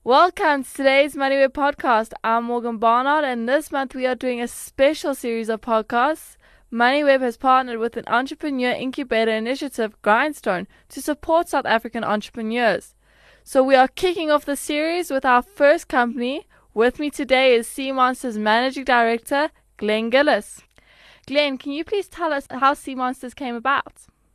Welcome to today's MoneyWeb podcast. I'm Morgan Barnard, and this month we are doing a special series of podcasts. MoneyWeb has partnered with an entrepreneur incubator initiative, Grindstone, to support South African entrepreneurs. So we are kicking off the series with our first company. With me today is SeaMonsters Managing Director, Glenn Gillis. Glenn, can you please tell us how SeaMonsters came about?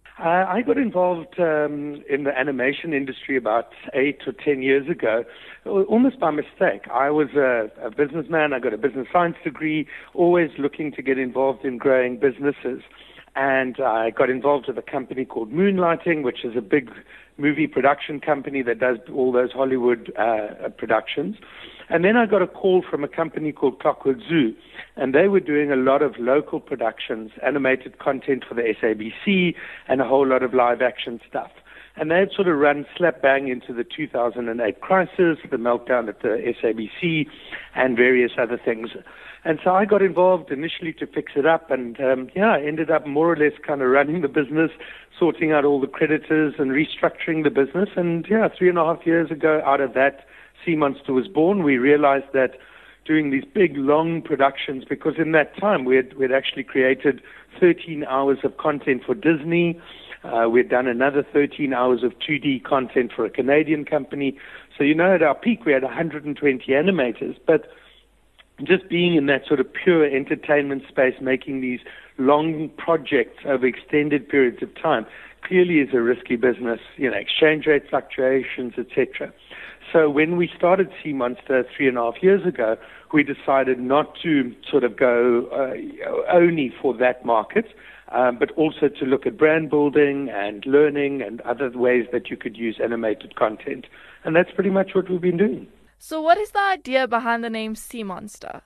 I got involved in the animation industry about 8 or 10 years ago, almost by mistake. I was a businessman. I got a business science degree, always looking to get involved in growing businesses. And I got involved with a company called Moonlighting, which is a big movie production company that does all those Hollywood productions. And then I got a call from a company called Clockwork Zoo, and they were doing a lot of local productions, animated content for the SABC, and a whole lot of live action stuff. And they had sort of run slap bang into the 2008 crisis, the meltdown at the SABC, and various other things. And so I got involved initially to fix it up, and I ended up more or less kind of running the business, sorting out all the creditors and restructuring the business. And 3.5 years ago, out of that, SeaMonster was born. We realized that doing these big, long productions, because in that time we had actually created 13 hours of content for Disney. We had done another 13 hours of 2D content for a Canadian company. So, at our peak, we had 120 animators. But just being in that sort of pure entertainment space, making these long projects over extended periods of time, clearly is a risky business, exchange rate fluctuations, etc. So when we started SeaMonster 3.5 years ago, we decided not to sort of go only for that market, but also to look at brand building and learning and other ways that you could use animated content. And that's pretty much what we've been doing. So what is the idea behind the name SeaMonster?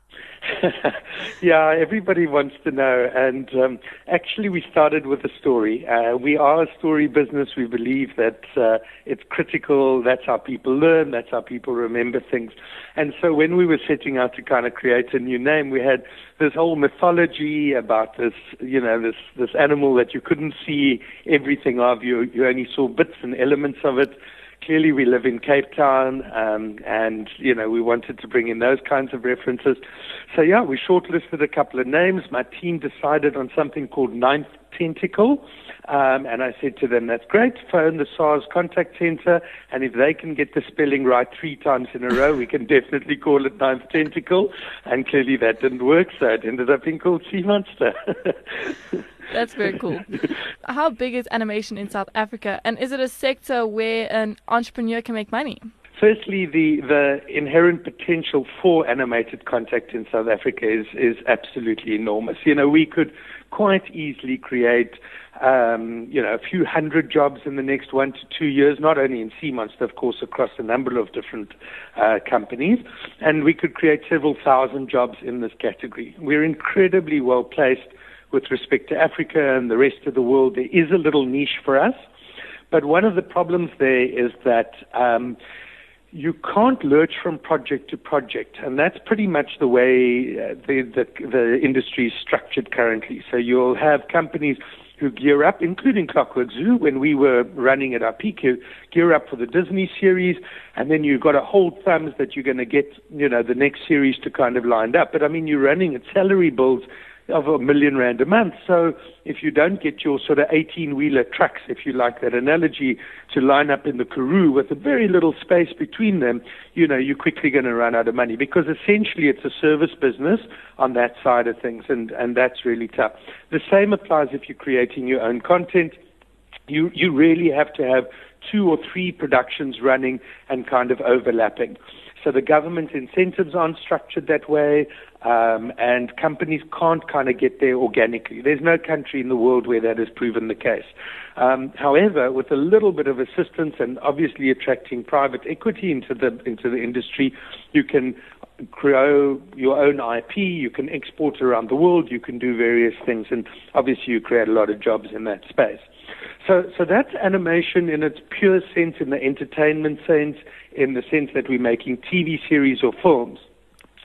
Everybody wants to know. And actually, we started with a story. We are a story business. We believe that it's critical. That's how people learn. That's how people remember things. And so when we were setting out to kind of create a new name, we had this whole mythology about this, this animal that you couldn't see everything of. You only saw bits and elements of it. Clearly, we live in Cape Town, and we wanted to bring in those kinds of references. So, we shortlisted a couple of names. My team decided on something called Ninth Tentacle, and I said to them, that's great, phone the SARS contact center, and if they can get the spelling right 3 times in a row, we can definitely call it Ninth Tentacle, and clearly that didn't work, so it ended up being called SeaMonster. That's very cool. How big is animation in South Africa, and is it a sector where an entrepreneur can make money? Firstly, the inherent potential for animated content in South Africa is absolutely enormous. We could quite easily create a few hundred jobs in the next 1 to 2 years, not only in SeaMonster, of course, across a number of different companies, and we could create several thousand jobs in this category. We're incredibly well placed with respect to Africa and the rest of the world. There is a little niche for us, but one of the problems there is that you can't lurch from project to project, and that's pretty much the way the industry is structured currently. So you'll have companies who gear up, including Clockwork Zoo, when we were running at our peak, gear up for the Disney series, and then you've got to hold thumbs that you're going to get, the next series to kind of lined up. But you're running at salary bills of R1 million a month. So if you don't get your sort of 18-wheeler trucks, if you like that analogy, to line up in the Karoo with a very little space between them, you're quickly going to run out of money, because essentially it's a service business on that side of things, and that's really tough. The same applies if you're creating your own content. You really have to have 2 or 3 productions running and kind of overlapping. So the government incentives aren't structured that way, and companies can't kind of get there organically. There's no country in the world where that has proven the case. However, with a little bit of assistance and obviously attracting private equity into the industry, you can grow your own IP, you can export around the world, you can do various things, and obviously you create a lot of jobs in that space. So that's animation in its pure sense, in the entertainment sense, in the sense that we're making TV series or films.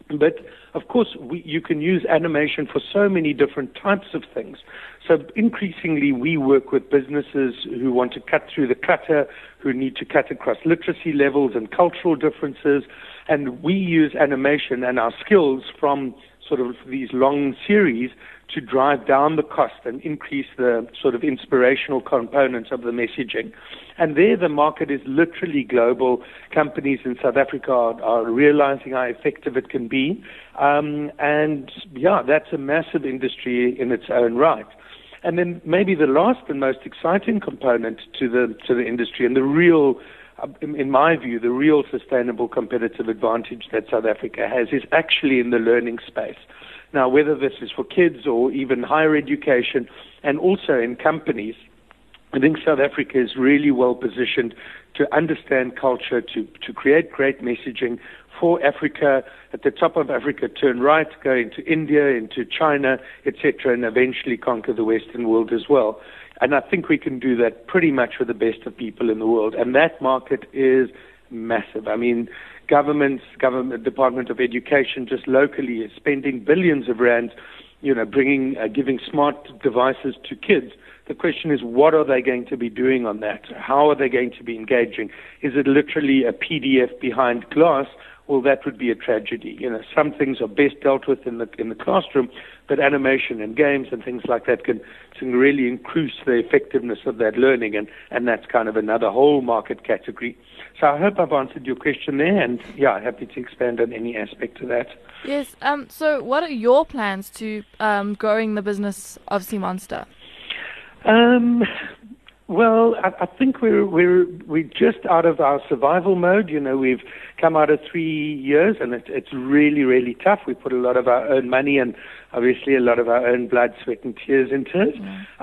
But of course, you can use animation for so many different types of things. So increasingly, we work with businesses who want to cut through the clutter, who need to cut across literacy levels and cultural differences. And we use animation and our skills from sort of these long series to drive down the cost and increase the sort of inspirational components of the messaging. And there the market is literally global. Companies in South Africa are realizing how effective it can be. And yeah, that's a massive industry in its own right. And then maybe the last and most exciting component to the industry, and the real, in my view, the real sustainable competitive advantage that South Africa has, is actually in the learning space. Now, whether this is for kids or even higher education, and also in companies, I think South Africa is really well positioned to understand culture, to create great messaging for Africa, at the top of Africa, turn right, go into India, into China, etc., and eventually conquer the Western world as well. And I think we can do that pretty much with the best of people in the world. And that market is massive. I mean, government Department of Education just locally is spending billions of rands, giving smart devices to kids. The question is, what are they going to be doing on that? How are they going to be engaging? Is it literally a PDF behind glass? Well, that would be a tragedy. Some things are best dealt with in the classroom, but animation and games and things like that can really increase the effectiveness of that learning, and that's kind of another whole market category. So I hope I've answered your question there, and yeah, happy to expand on any aspect of that. Yes. So what are your plans to growing the business of Sea Monster? Well, I think we're just out of our survival mode. We've come out of 3 years, and it's really, really tough. We put a lot of our own money and obviously a lot of our own blood, sweat, and tears into it.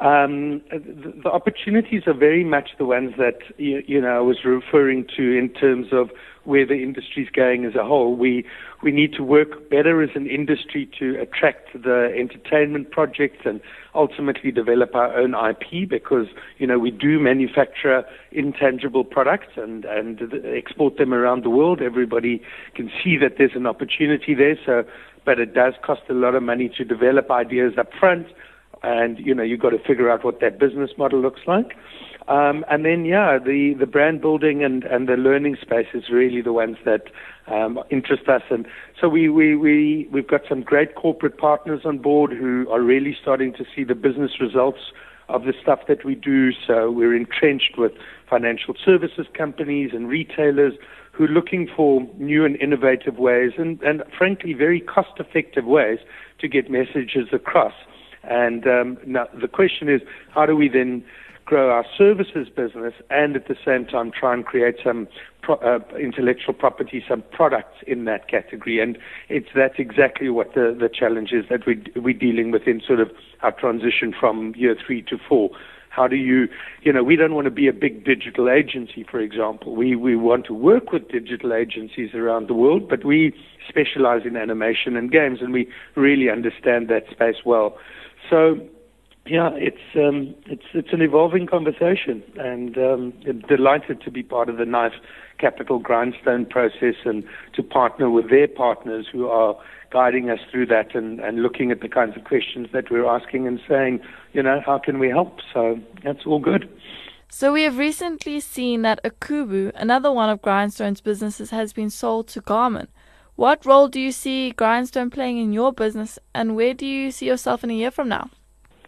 The opportunities are very much the ones that I was referring to in terms of where the industry's going as a whole. We need to work better as an industry to attract the entertainment projects and ultimately develop our own IP, because we do manufacture intangible products and export them around the world. Everybody can see that there's an opportunity there. But it does cost a lot of money to develop ideas up front, and you've got to figure out what that business model looks like. And then, the brand building and the learning space is really the ones that interest us. And so we've got some great corporate partners on board who are really starting to see the business results of the stuff that we do. So we're entrenched with financial services companies and retailers who are looking for new and innovative ways and frankly, very cost-effective ways to get messages across. And now the question is, how do we then grow our services business and at the same time try and create some intellectual property, some products in that category? And that's exactly what the challenge is that we're dealing with in sort of our transition from year 3 to 4. How do we don't want to be a big digital agency, for example. We want to work with digital agencies around the world, but we specialize in animation and games, and we really understand that space well. So, yeah, it's an evolving conversation, and delighted to be part of the Knife Capital Grindstone process and to partner with their partners who are guiding us through that and looking at the kinds of questions that we're asking and saying, how can we help? So that's all good. So we have recently seen that Akubu, another one of Grindstone's businesses, has been sold to Garmin. What role do you see Grindstone playing in your business, and where do you see yourself in a year from now?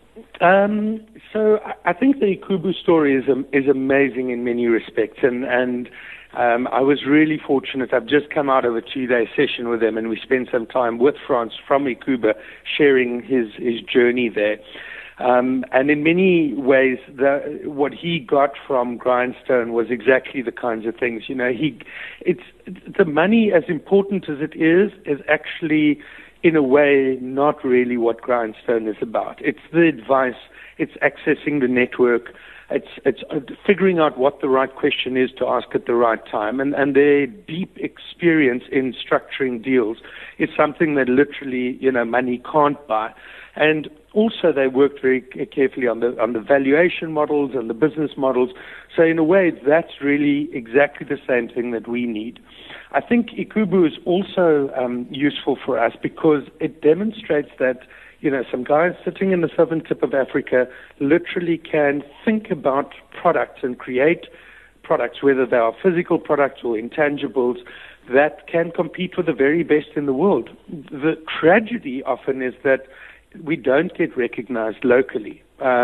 So I think the Akubu story is amazing in many respects, and I was really fortunate. I've just come out of a 2-day session with him, and we spent some time with Frans from Akubu sharing his journey there. And in many ways, what he got from Grindstone was exactly the kinds of things. It's the money, as important as it is actually, in a way, not really what Grindstone is about. It's the advice, it's accessing the network, it's figuring out what the right question is to ask at the right time, and their deep experience in structuring deals is something that literally, money can't buy. And also they worked very carefully on the valuation models and the business models. So in a way, that's really exactly the same thing that we need. I think Ikubu is also useful for us because it demonstrates that, some guys sitting in the southern tip of Africa literally can think about products and create products, whether they are physical products or intangibles, that can compete with the very best in the world. The tragedy often is that we don't get recognized locally.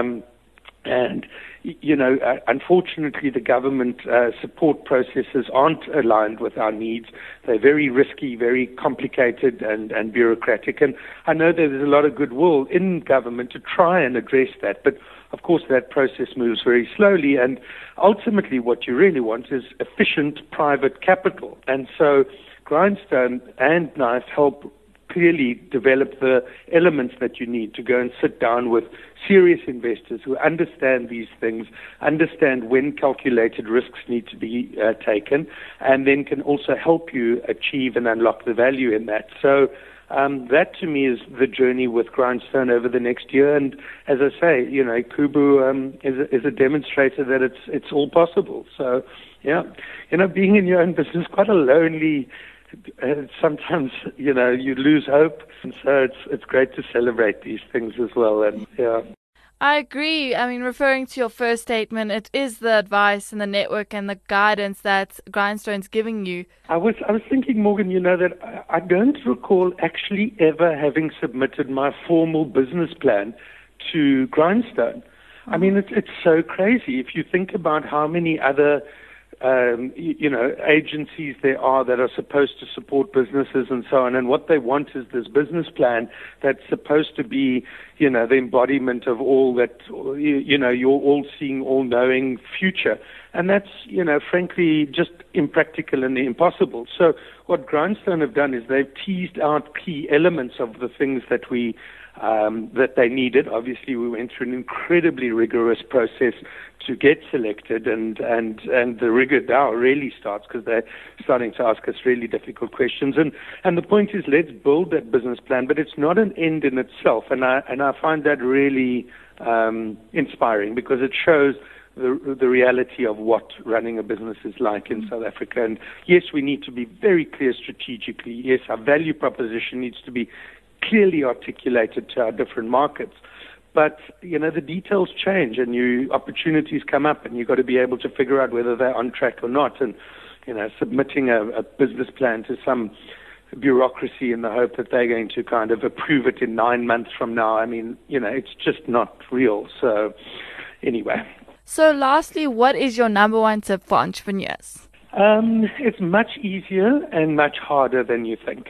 Unfortunately, the government support processes aren't aligned with our needs. They're very risky, very complicated, and bureaucratic. And I know that there's a lot of goodwill in government to try and address that. But, of course, that process moves very slowly. And ultimately, what you really want is efficient private capital. And so Grindstone and Knife help clearly develop the elements that you need to go and sit down with serious investors who understand these things, understand when calculated risks need to be taken, and then can also help you achieve and unlock the value in that. So that to me is the journey with Grindstone over the next year. And as I say, Ikubu is a demonstrator that it's all possible. So, yeah, being in your own business is quite a lonely. Sometimes, you lose hope, and so it's great to celebrate these things as well. And yeah, I agree. I mean, referring to your first statement, it is the advice and the network and the guidance that Grindstone's giving you. I was thinking, Morgan, that I don't recall actually ever having submitted my formal business plan to Grindstone. I mean, it's so crazy if you think about how many other agencies there are that are supposed to support businesses and so on. And what they want is this business plan that's supposed to be, the embodiment of all that, your all-seeing, all-knowing future. And that's, frankly, just impractical and impossible. So what Grindstone have done is they've teased out key elements of the things that that they needed. Obviously, we went through an incredibly rigorous process to get selected, and the rigor now really starts because they're starting to ask us really difficult questions. And the point is, let's build that business plan, but it's not an end in itself. And I find that really inspiring because it shows the reality of what running a business is like in South Africa. And yes, we need to be very clear strategically. Yes, our value proposition needs to be clearly articulated to our different markets. But, the details change and opportunities come up and you've got to be able to figure out whether they're on track or not. And, submitting a business plan to some bureaucracy in the hope that they're going to kind of approve it in 9 months from now, I mean, it's just not real. So, anyway. So, lastly, what is your number one tip for entrepreneurs? It's much easier and much harder than you think.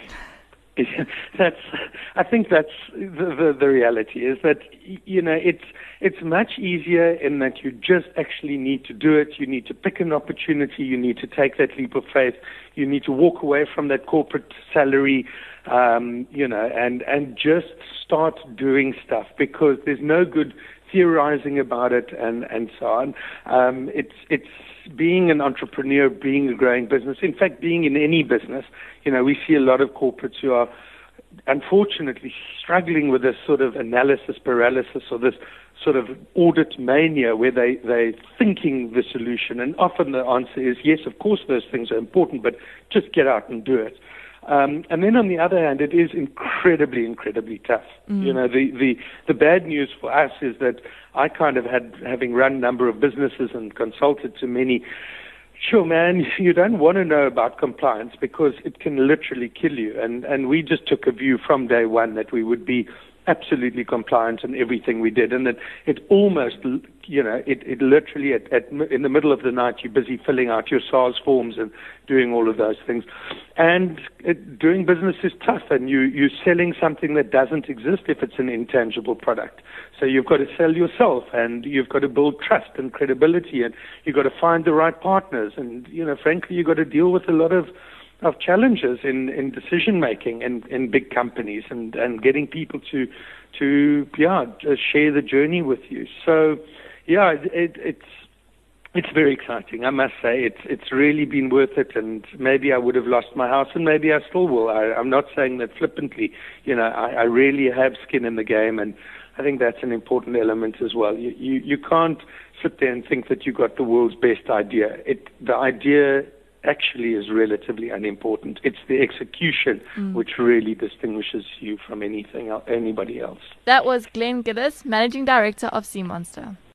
I think that's the reality is that, it's much easier in that you just actually need to do it. You need to pick an opportunity. You need to take that leap of faith. You need to walk away from that corporate salary, and just start doing stuff because there's no good theorizing about it and so on. It's being an entrepreneur, being a growing business, in fact, being in any business. We see a lot of corporates who are unfortunately struggling with this sort of analysis paralysis or this sort of audit mania where they're thinking the solution. And often the answer is, yes, of course those things are important, but just get out and do it. And then on the other hand, it is incredibly, incredibly tough. The bad news for us is that I kind of having run a number of businesses and consulted to many. Sure, man, you don't want to know about compliance because it can literally kill you. And we just took a view from day one that we would be absolutely compliant in everything we did. And that it almost, it literally in the middle of the night, you're busy filling out your SARS forms and doing all of those things. And doing business is tough, and you're selling something that doesn't exist if it's an intangible product. So you've got to sell yourself, and you've got to build trust and credibility, and you've got to find the right partners. And, frankly, you've got to deal with a lot of challenges in decision making in big companies and getting people to share the journey with you. So it's very exciting. I must say it's really been worth it, and maybe I would have lost my house and maybe I still will. I'm not saying that flippantly. I really have skin in the game, and I think that's an important element as well. You can't sit there and think that you got the world's best idea. The idea actually is relatively unimportant. It's the execution which really distinguishes you from anybody else. That was Glenn Gillis, Managing Director of Sea Monster.